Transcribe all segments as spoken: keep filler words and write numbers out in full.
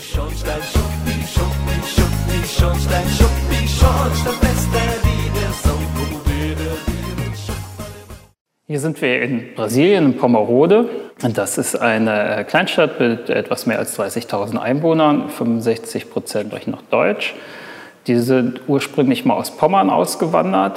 Schornstein, Schuppi, Schuppi, Schuppi, Schornstein, Schuppi, Schornstein, bester Lieder, so Hier sind wir in Brasilien, in Pomerode. Das ist eine Kleinstadt mit etwas mehr als dreißigtausend Einwohnern. fünfundsechzig Prozent sprechen noch Deutsch. Die sind ursprünglich mal aus Pommern ausgewandert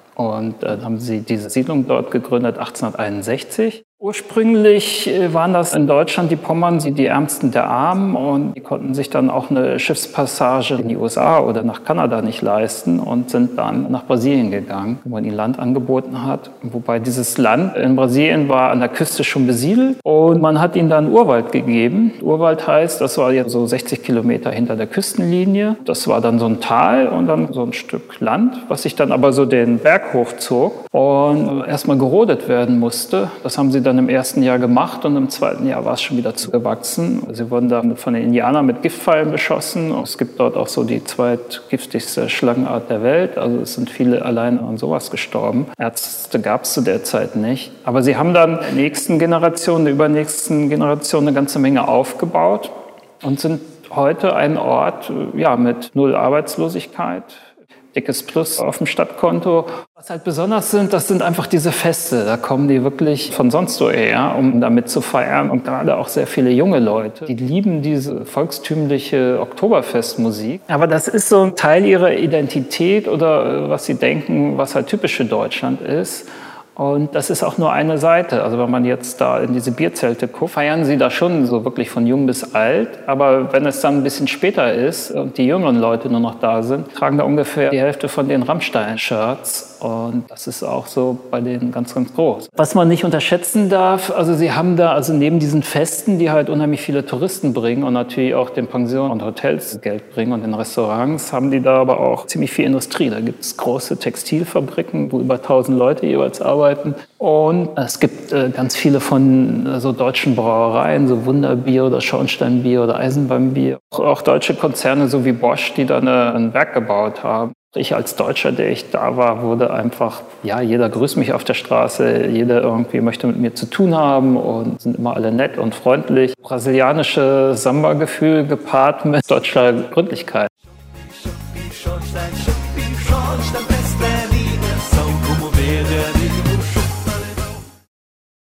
und dann haben sie diese Siedlung dort gegründet, achtzehnhunderteinundsechzig. Ursprünglich waren das in Deutschland die Pommern, die Ärmsten der Armen, und die konnten sich dann auch eine Schiffspassage in die U S A oder nach Kanada nicht leisten und sind dann nach Brasilien gegangen, wo man ihnen Land angeboten hat. Wobei dieses Land in Brasilien war an der Küste schon besiedelt und man hat ihnen dann Urwald gegeben. Urwald heißt, das war jetzt so sechzig Kilometer hinter der Küstenlinie. Das war dann so ein Tal und dann so ein Stück Land, was sich dann aber so den Berg hochzog und erstmal gerodet werden musste. Das haben sie dann im ersten Jahr gemacht und im zweiten Jahr war es schon wieder zugewachsen. Sie wurden dann von den Indianern mit Giftpfeilen beschossen. Es gibt dort auch so die zweitgiftigste Schlangenart der Welt. Also es sind viele alleine an sowas gestorben. Ärzte gab es zu der Zeit nicht. Aber sie haben dann in der nächsten Generation, der übernächsten Generation eine ganze Menge aufgebaut und sind heute ein Ort ja, mit null Arbeitslosigkeit. Dickes Plus auf dem Stadtkonto. Was halt besonders sind, das sind einfach diese Feste. Da kommen die wirklich von sonst woher, um damit zu feiern. Und gerade auch sehr viele junge Leute, die lieben diese volkstümliche Oktoberfestmusik. Aber das ist so ein Teil ihrer Identität oder was sie denken, was halt typisch für Deutschland ist. Und das ist auch nur eine Seite. Also wenn man jetzt da in diese Bierzelte guckt, feiern sie da schon so wirklich von jung bis alt. Aber wenn es dann ein bisschen später ist und die jüngeren Leute nur noch da sind, tragen da ungefähr die Hälfte von den Rammstein-Shirts. Und das ist auch so bei denen ganz, ganz groß. Was man nicht unterschätzen darf, also sie haben da, also neben diesen Festen, die halt unheimlich viele Touristen bringen und natürlich auch den Pensionen und Hotels Geld bringen und den Restaurants, haben die da aber auch ziemlich viel Industrie. Da gibt es große Textilfabriken, wo über tausend Leute jeweils arbeiten. Und es gibt äh, ganz viele von äh, so deutschen Brauereien, so Wunderbier oder Schornsteinbier oder Eisenbahnbier. Auch, auch deutsche Konzerne, so wie Bosch, die da eine, ein Werk gebaut haben. Ich als Deutscher, der ich da war, wurde einfach, ja, jeder grüßt mich auf der Straße, jeder irgendwie möchte mit mir zu tun haben und sind immer alle nett und freundlich. Brasilianische Samba-Gefühl gepaart mit deutscher Gründlichkeit. Schuppi, Schornstein, Schuppi, Schornstein, bester